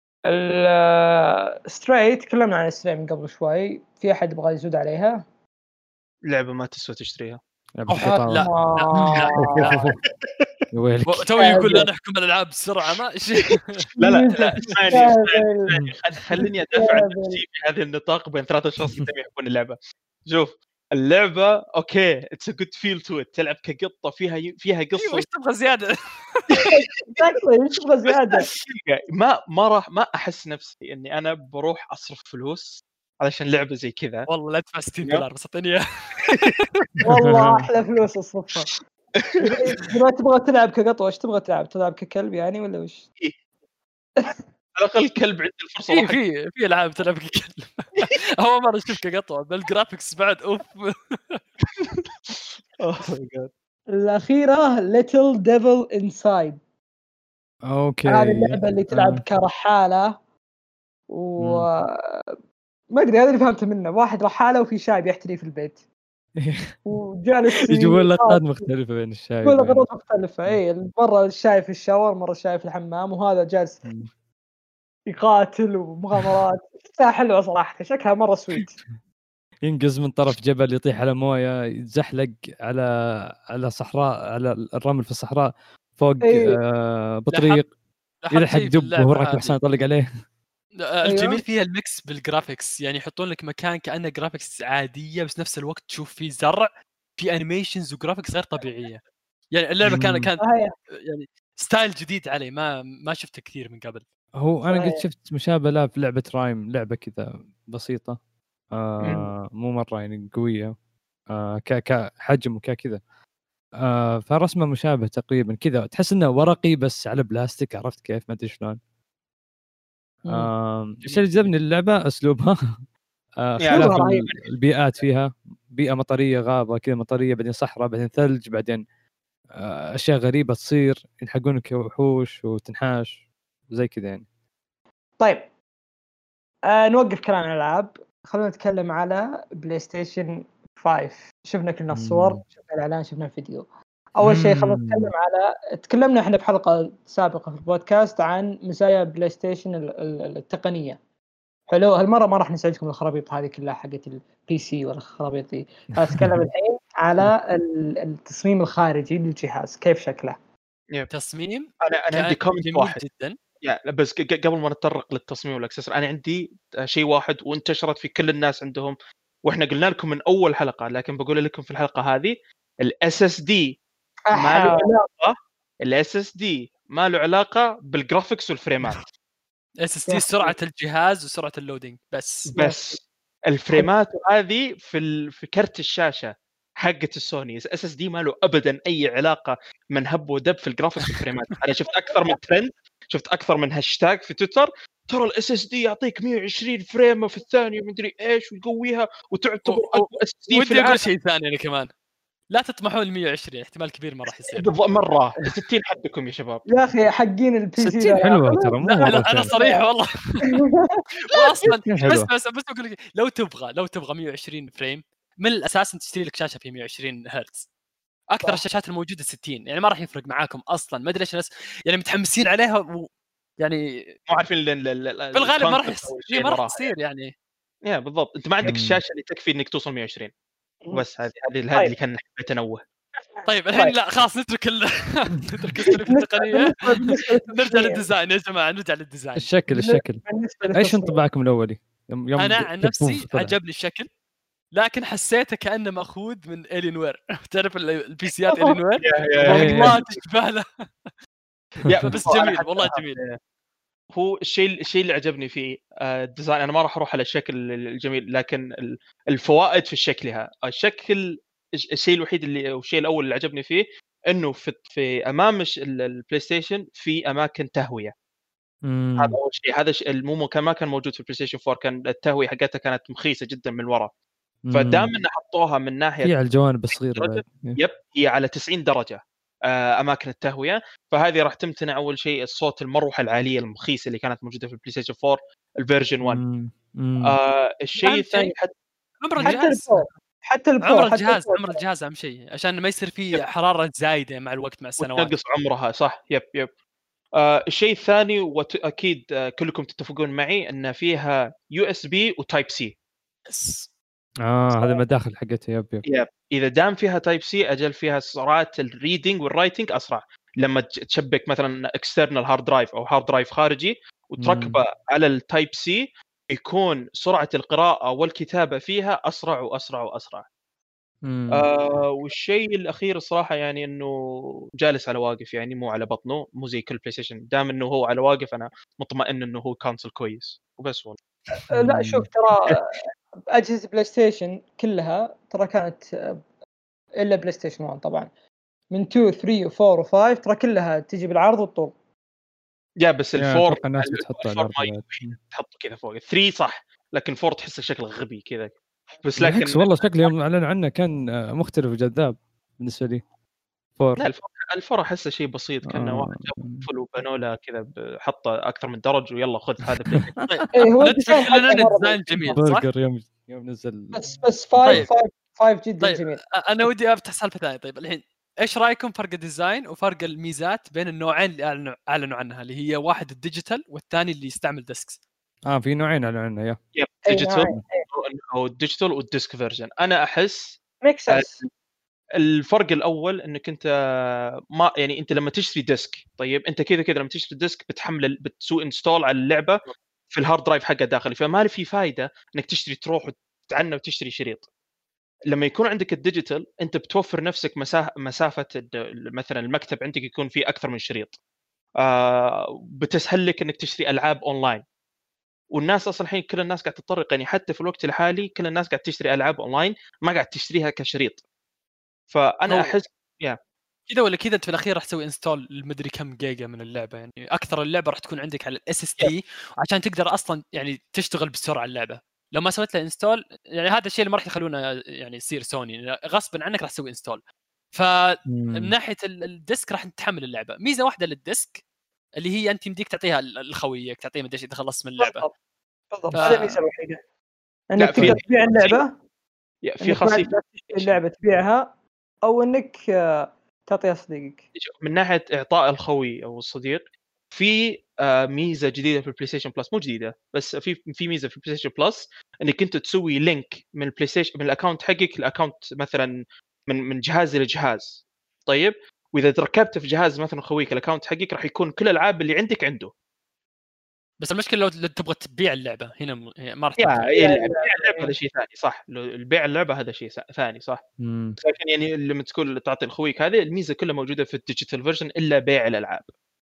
ستري تكلمنا عن ستري من قبل شوي، في احد يبغى يزود عليها؟ لعبه ما تسوى تشتريها. لا توي يقول لا نحكم الالعاب بسرعه ما لا اسمعني خليني ادافع عن نفسي في هذا النطاق بين ثلاثة اشخاص قدامي يحبون اللعبه. شوف اللعبه اوكي اتس ا جود فيل تو ات، تلعب كقطه فيها قصه. ايش تبغى زياده؟ ايش تبغى زياده؟ ما احس نفسي اني انا بروح اصرف فلوس علشان لعبه زي كذا. والله لا تدفع $60 بس اعطيني اياه. والله احلى فلوس اصرفها. تبغى تلعب كقطوه؟ ايش تبغى تلعب ككلب يعني ولا وش؟ على الاقل كلب عندي الفرصه. في العاب تلعب ككلب. هو مره شفت كقطوه بالجرافيكس بعد اوف. الاخيره ليتل ديفل انسايد. اوكي هذه اللعبه اللي تلعب كرحاله ما ادري، هذا اللي فهمته منه. واحد رحاله وفي شاي بيحتري في البيت وجالس يجيبون لقطات مختلفه بين الشاي. كل لقطات مختلفه. اي مره الشاي في الشاور، مره الشاي في الحمام، وهذا جالس يقاتل ومغامرات. حلوه صراحه، شكلها مره سويت. ينقز من طرف جبل، يطيح على مويه، يتزحلق على صحراء، على الرمل في الصحراء فوق بطريق، يلحق دب وهو راكب حصان يطلق عليه. الجميل فيها الميكس بالجرافيكس، يعني يحطون لك مكان كأنه جرافيكس عادية بس نفس الوقت تشوف فيه زرع، في انيميشنز وجرافيكس غير طبيعية. يعني اللعبة كانت يعني ستايل جديد علي، ما شفته كثير من قبل. هو انا قد شفت مشابهة في لعبة رايم، لعبة كذا بسيطة مو مرة يعني قوية كحجم وكذا. فرسمه مشابه تقريبا كذا، تحس انه ورقي بس على بلاستيك، عرفت كيف؟ ما ادري شلون. الشيء اللي جذبني اللعبه اسلوبها. اختلاف البيئات فيها، بيئه مطريه، غابه كذا مطريه، بعدين صحراء، بعدين ثلج، بعدين اشياء غريبه تصير، يلحقونك وحوش وتنحاش زي كذا يعني. طيب نوقف كلام عن الالعاب، خلونا نتكلم على بلاي ستيشن 5 شفنا كلنا الصور، شفنا الاعلان، شفنا الفيديو. اول شيء خلينا نتكلم تكلمنا احنا بحلقه سابقه في البودكاست عن مزايا بلاي ستيشن التقنيه. حلو، هالمره ما راح نسالكم الخرابيط هذه كلها حقت البي سي ولا الخرابيط دي. هنتكلم الحين على التصميم الخارجي للجهاز، كيف شكله. تصميم انا عندي كومنت واحد جدا بس قبل ما نتطرق للتصميم والاكسسوار، انا عندي شيء واحد وانتشرت في كل الناس عندهم، واحنا قلنا لكم من اول حلقه، لكن بقول لكم في الحلقه هذه الاس اس دي ما له علاقه، الاس اس دي ما له علاقه بالجرافيكس والفريمات. اس اس دي سرعه الجهاز وسرعه اللودينج بس الفريمات هذه في كرت الشاشه حقه السوني. اس اس دي ما له ابدا اي علاقه من هب ودب في الجرافيكس والفريمات. انا شفت اكثر من ترند، شفت اكثر من هاشتاج في تويتر، ترى الاس اس دي يعطيك 120 فريم في الثانيه ومدري ايش ويقويها وتعتبر اس اس دي في العالم. ودي شيء ثاني انا كمان، لا تطمحوا ل 120، احتمال كبير ما راح يصير. مره 60 حدكم يا شباب. يا اخي حقين البي سي 60 حلوه ترى، مو انا صريح والله. واصلا بس اقول لك لو تبغى 120 فريم من الاساس انت تشتري لك شاشه في 120 هرتز. اكثر الشاشات الموجوده 60، يعني ما راح يفرق معاكم اصلا. ما ادري ليش الناس يعني متحمسين عليها يعني مو عارفين في الغالب ما راح تصير يعني. يا بالضبط، انت ما عندك الشاشه اللي تكفي انك توصل 120 بس. هذه اللي كان حبيت انوه. طيب الحين لا خلاص نترك التقنيه، نرجع للديزاين يا جماعه، نرجع للديزاين. الشكل ايش انطباعكم الاولي؟ انا عن نفسي عجبني الشكل، لكن حسيته كانه ماخوذ من الين وير. تعرف البي سيات الين وير والله تشبه له. بس جميل والله جميل. هو الشيء اللي عجبني فيه الديزاين. انا ما راح اروح على الشكل الجميل، لكن الفوائد في شكلها. الشكل الشيء الوحيد والشيء الاول اللي عجبني فيه انه في امام البلاي ستيشن في اماكن تهويه. هذا اول شيء. هذا مو ما كان موجود في البلاي ستيشن 4. كان التهويه حقتها كانت مخيسه جدا من ورا، فدام ان حطوها من ناحيه هي على الجوانب الصغيره. يب هي على 90 درجه اماكن التهويه. فهذه راح تمتنع اول شيء الصوت المروحه العاليه المخيسه اللي كانت موجوده في البلاي ستيشن 4 الفيرجن 1. الشيء الثاني حتى عمر الجهاز اهم شيء عشان ما يصير فيه حراره زايده مع الوقت مع السنوات وتنقص عمرها. صح. يب الشيء الثاني واكيد كلكم تتفقون معي ان فيها يو اس بي وتايب سي. هذا المداخل حقتها. يب اذا دام فيها تايب سي اجل فيها سرعات الريدنج والرايتنج اسرع. لما تشبك مثلا اكسترنال هارد درايف او هارد درايف خارجي وتركبه على التايب سي، يكون سرعه القراءه والكتابه فيها اسرع واسرع واسرع. والشيء الاخير الصراحه يعني انه جالس على واقف، يعني مو على بطنه، مو زي كل بلاي ستيشن. دام انه هو على واقف انا مطمئن انه هو كونسول كويس وبس. والله لا شوف، ترى اجهزه بلاي ستيشن كلها ترى كانت الا بلاي ستيشن 1 طبعا من 2 3 و4 و5 ترى كلها تجي بالعرض والطول. يا بس الفور الناس بتحطها على الارض، تحط كذا فوق. 3 صح، لكن 4 تحسه شكل غبي كذا. بس لكن والله شكله يوم اعلن عنه كان مختلف وجذاب بالنسبه لي. لا الفور احسه شيء بسيط، كان واحد جاب طفل وبنوا له كذا حط اكثر من درج ويلا خذ هذا. هو ديزاين جميل صح. يوم نزل بس 5 جدا جميل. انا ودي افتح سالفه ثانيه. طيب الحين ايش رايكم فرق الديزاين وفرق الميزات بين النوعين اللي اعلنوا عنها، اللي هي واحد الديجيتال والثاني اللي يستعمل ديسكس؟ في نوعين اعلنوا عنها. يب ديجيتال او الديجيتال والديسك فيرجن. انا احس الفرق الاول انك انت ما يعني انت لما تشتري ديسك، طيب انت كذا لما تشتري ديسك بتحمل بتسوي انستول على اللعبه في الهارد درايف حقه داخلي، فما في فايده انك تشتري تروح وتعنى وتشتري شريط. لما يكون عندك الديجيتال انت بتوفر نفسك مسافه مثلا المكتب عندك يكون فيه اكثر من شريط. بتسهل لك انك تشتري العاب اونلاين. والناس اصلا الحين كل الناس قاعده تتطرق، يعني حتى في الوقت الحالي كل الناس قاعده تشتري العاب اونلاين، ما قاعد تشتريها كشريط. فانا احس كذا ولا كذا انت في الاخير راح تسوي انستول المدري كم جيجا من اللعبه، يعني اكثر اللعبه راح تكون عندك على الاس اس دي عشان تقدر اصلا يعني تشتغل بسرعه اللعبه. لو ما سويت لها انستول يعني هذا الشيء اللي ما راح يخلونه يعني يصير سوني، غصبا عنك راح تسوي انستول. فمن ناحيه الديسك راح تحمل اللعبه. ميزه واحده للديسك اللي هي انت يمديك تعطيها لخويك، تعطيه مدري اذا خلصت من اللعبه بالضبط. هذه الميزه الوحيده انك تقدر تبيع اللعبه في خاصيه اللعبه تبيعها او انك تعطيها صديقك. من ناحيه اعطاء الخوي او الصديق، في ميزه جديده في البلاي ستيشن بلس، مو جديده بس في ميزه في البلاي ستيشن بلس انك انت تسوي لينك من البلاي ستيشن من الاكونت حقك لاكونت مثلا من جهاز لجهاز. طيب واذا تركبت في جهاز مثلا خويك الاكونت حقك راح يكون كل الالعاب اللي عندك عنده. بس المشكله لو تبغى تبيع اللعبه هنا ما راح البيع تنفع. اللعبه هذا شيء ثاني صح، البيع اللعبه هذا شيء ثاني صح. لكن يعني لما تقول تعطي لخويك هذه الميزه كلها موجوده في الديجيتال فيرجن الا بيع الالعاب.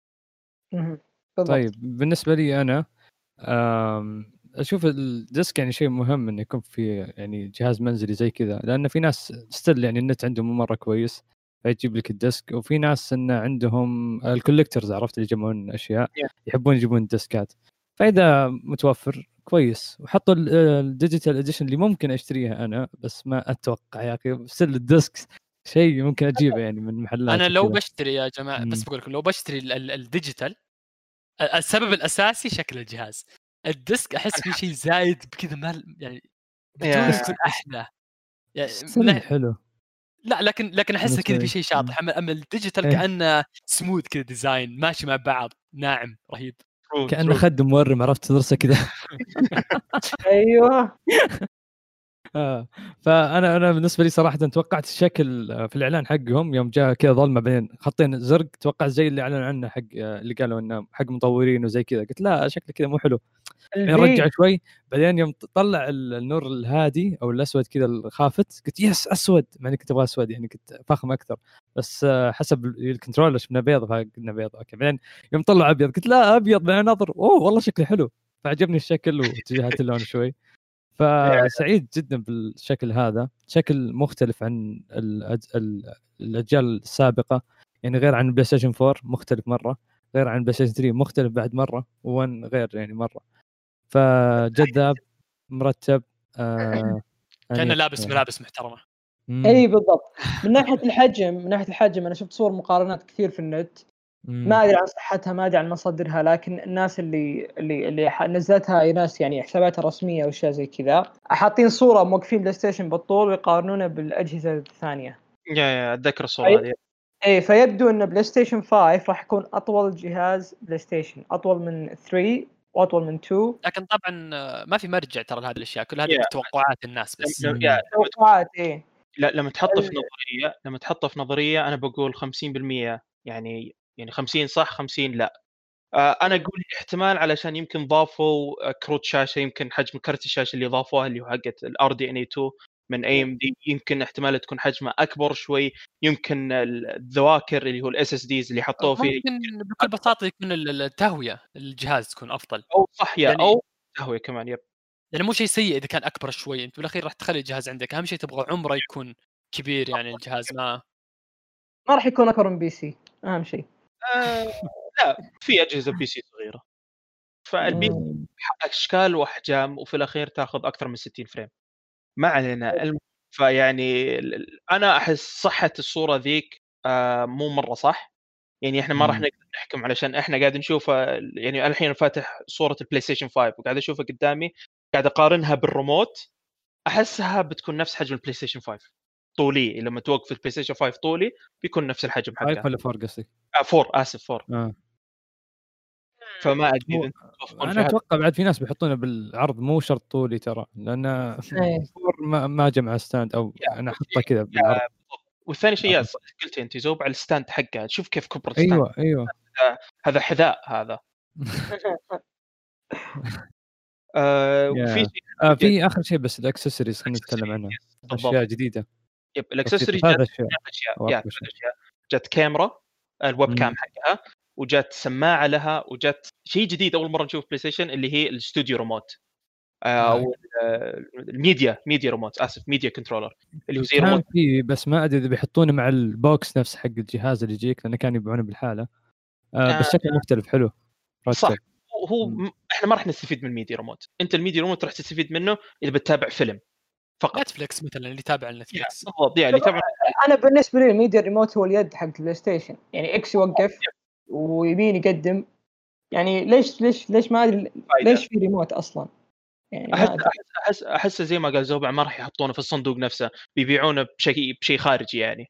طيب بالنسبه لي انا اشوف الديسك يعني شيء مهم انه يكون في يعني جهاز منزلي زي كذا، لان في ناس ستيل يعني النت عندهم مو مره كويس فيجيب لك الديسك، وفي ناس ان عندهم الكوليكترز عرفت اللي يجمعون اشياء يحبون يجيبون الديسكات، فاذا متوفر كويس. وحطوا الديجيتال اديشن اللي ممكن اشتريها انا بس ما اتوقع يا اخي ستيل الديسك شيء ممكن اجيبه يعني من محلات. انا لو بشتري يا جماعه بس بقول لكم لو بشتري الديجيتال السبب الاساسي شكل الجهاز. الديسك احس في شيء زايد بكذا ما يعني بدون يكون احلى يعني حلو. لا لكن احس كذا في شيء شاطح. اما الديجيتال كانه سموث كذا ديزاين ماشي مع بعض ناعم رهيب كانه خد مورم عرفت تدرسه كذا. ايوه فانا بالنسبه لي صراحه توقعت الشكل في الاعلان حقهم يوم جاء كذا ظلمه بعدين خطين زرق، توقع زي اللي اعلنوا عنه حق اللي قالوا انه حق مطورين وزي كذا، قلت لا شكله كذا مو حلو يعني رجع شوي. بعدين يوم طلع النور الهادي او الاسود كذا الخافت قلت يس اسود، مع اني كنت ابغى اسود يعني كنت فاخم اكثر، بس حسب الكنترولر شفنا بيض فقلنا بيض اوكي. بعدين يوم طلع ابيض قلت لا ابيض، بعدين نظر اوه والله شكله حلو فعجبني الشكل واتجاهات اللون شوي. فسعيد جدا بالشكل هذا، شكل مختلف عن الاجيال السابقه يعني، غير عن بلاي ستيشن 4 مختلف مره، غير عن بلاي ستيشن 3 مختلف بعد مره، و1 غير يعني مره. فجذاب مرتب كأنه لابس ملابس محترمه. اي بالضبط. من ناحيه الحجم انا شفت صور مقارنات كثير في النت، ما ادري عن صحتها ما ادري عن مصادرها، لكن الناس اللي نزلتها ناس يعني حساباتها رسميه واشياء زي كذا حاطين صوره موقفين بلاي ستيشن بالطول ويقارنونه بالاجهزه الثانيه. يا اتذكر الصوره هذه. اي فيبدو ان بلاي ستيشن 5 راح يكون اطول جهاز بلاي ستيشن، اطول من 3 واطول من 2. لكن طبعا ما في مرجع ترى لهذه الاشياء، كل هذه توقعات الناس بس. توقعات ايه. لا لما تحطه في نظريه انا بقول 50% يعني 50 صح 50 لا. انا اقول احتمال علشان يمكن ضافوا كروت شاشه، يمكن حجم كرت الشاشه اللي ضافوها اللي هو حقت الRDNA 2 من AMD يمكن احتمال تكون حجمه اكبر شوي، يمكن الذواكر اللي هو SSDs اللي حطوه فيه ممكن بكل بساطه يكون التهويه الجهاز تكون افضل او صح يعني او تهويه كمان. يب يعني مو شيء سيء اذا كان اكبر شوي، انت بالاخير راح تخلي الجهاز عندك، اهم شيء تبغى عمره يكون كبير يعني الجهاز ما راح يكون اكبر من PC اهم شيء. لا في اجهزه PC صغيره، فالبي اشكال واحجام وفي الاخير تاخذ اكثر من 60 فريم ما علينا. فيعني انا احس صحه الصوره ذيك مو مره صح يعني، احنا ما راح نقدر نحكم علشان احنا قاعد نشوف يعني انا الحين فاتح صوره البلاي ستيشن 5 وقاعد اشوفها قدامي، قاعد اقارنها بالريموت احسها بتكون نفس حجم البلاي ستيشن 5 طولي. لما توقف البلاي ستيشن 5 طولي بيكون نفس الحجم حقه. 5 ولا 4 قصدي؟ 4 اسف 4. فما ادري انا اتوقع بعد في ناس بيحطونه بالعرض مو شرط طولي ترى، لان ما جمع ستاند او انا احطه كذا بالعرض. والثاني شيء قلت انت زوب على الستاند حقه، شوف كيف كبر الستاند. ايوه هذا حذاء هذا. وفي في اخر شيء بس الاكسسوارز خلينا نتكلم عنها، اشياء جديده. يب الاكسسوارز اشياء جت كاميرا الويب كام حقها، وجات سماعه لها، وجات شيء جديد اول مره نشوف بلاي ستيشن اللي هي الاستوديو ريموت او الميديا ريموت ميديا كنترولر اللي هو زي ريموت فيه، بس ما ادري اذا بيحطونه مع البوكس نفس حق الجهاز اللي يجيك، لانه كانوا يبيعونه بالحاله بس شكله مختلف حلو صح. هو احنا ما راح نستفيد من الميديا ريموت، انت الميديا ريموت راح تستفيد منه اذا بتتابع فيلم فقط. نتفليكس مثلا اللي يتابع نتفليكس بالضبط يعني تابع. انا بالنسبه لي الميديا ريموت هو اليد حق البلاي ستيشن، يعني اكس يوقف ويمين يقدم، يعني ليش ما ادري ليش في ريموت اصلا. يعني ما احس زي ما قال زوبع ما راح يحطونه في الصندوق نفسه، بيبيعونه بشيء خارجي يعني.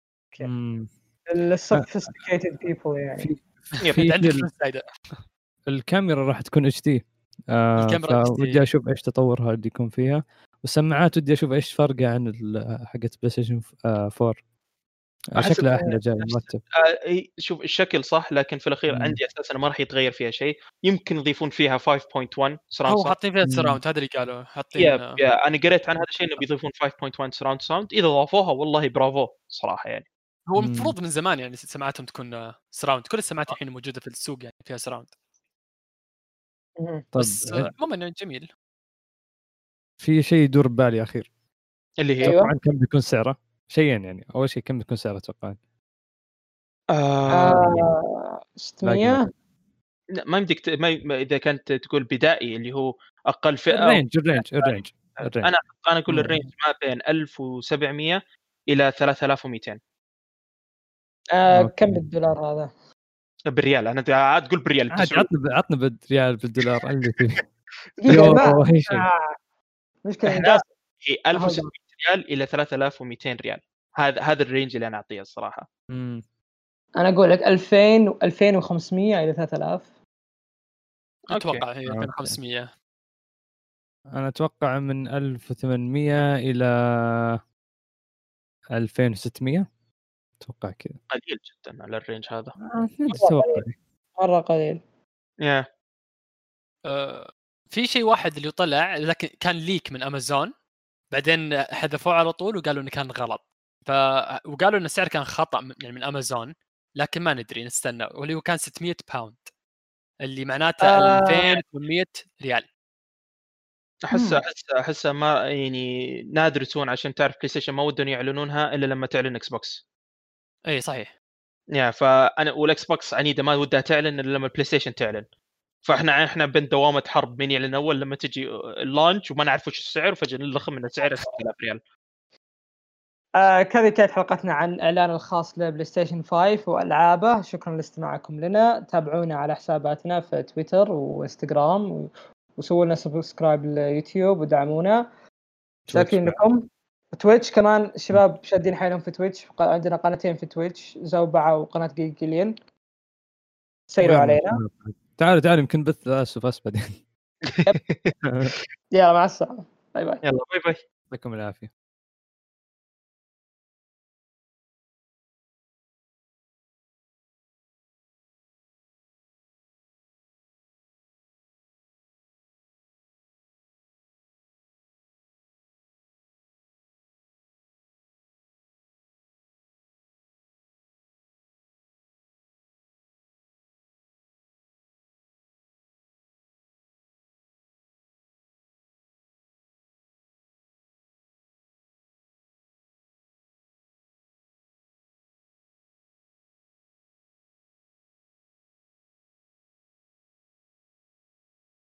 السوفيستيكيتد بيبل يعني. في عندك فلوس زايده. الكاميرا راح تكون اتش دي، فودي اشوف ايش تطورها اللي يكون فيها. والسماعات ودي اشوف ايش فرقه عن حقت بلاي ستيشن 4. شكلها احلى جاي مرتب. شوف الشكل صح، لكن في الاخير عندي اساسا ما راح يتغير فيها شيء. يمكن يضيفون فيها 5.1 سراوند. هو حاطين فيها سراوند، هذا اللي قالوا حاطين. يا انا قريت عن هذا الشيء انه بيضيفون 5.1 سراوند ساوند. اذا ضافوها والله برافو صراحه يعني. هو المفروض من زمان يعني سماعاتهم تكون سراوند، كل السماعات الحين موجوده في السوق يعني فيها سراوند. بس عموما جميل. في شيء يدور ببالي اخير اللي هي طبعا كم بيكون سعره شيئين يعني. اول شيء كم بيكون سعره اتوقع 600. لا ما يمديك ما اذا كانت تقول بدائي اللي هو اقل فئه. الرينج. انا اقول الرينج ما بين 1700 الى 3200. كم بالدولار هذا؟ بالريال. انا عاد تقول بالريال. عطنا بالريال بالدولار اللي فيه. مشكلة احنا 1600 ريال الى 3200 ريال. هذا الرينج اللي انا اعطيه الصراحه. انا اقول لك 2000 2500 الى 3000. اتوقع هي 2500. انا اتوقع من 1800 الى 2600. اتوقع كذا قليل جدا على الرينج هذا. مره قليل. في شيء واحد اللي طلع لكن كان ليك من امازون، بعدين حذفوه على طول وقالوا انه كان غلط. وقالوا ان السعر كان خطا يعني من امازون، لكن ما ندري نستنى. واللي هو كان 600 باوند اللي معناته 2800 ريال. احس ما يعني نادر يسوون، عشان تعرف بلاي ستيشن ما ودهم يعلنونها الا لما تعلن اكس بوكس. اي صحيح. فانا والاكس بوكس عنيده ما ودها تعلن الا لما البلاي ستيشن تعلن. فاحنا بين دوامه حرب مين يعلن اول لما تجي اللانش وما نعرف وش السعر، وفجاه نلخم من السعر 6000 ريال. كذا كانت حلقتنا عن الاعلان الخاص لبلاي ستيشن 5 والعابه. شكرا لاستماعكم لنا. تابعونا على حساباتنا في تويتر وانستغرام، وسووا لنا سبسكرايب لليوتيوب ودعمونا. شاكرين لكم. تويتش كمان الشباب شادين حيلهم في تويتش. عندنا قناتين في تويتش، زوبعة وقناة جيلين. سيروا علينا. تعالوا يمكن بث اسف بعدين. يلا مع السلامة. باي باي. يلا باي باي. يعطيكم العافية.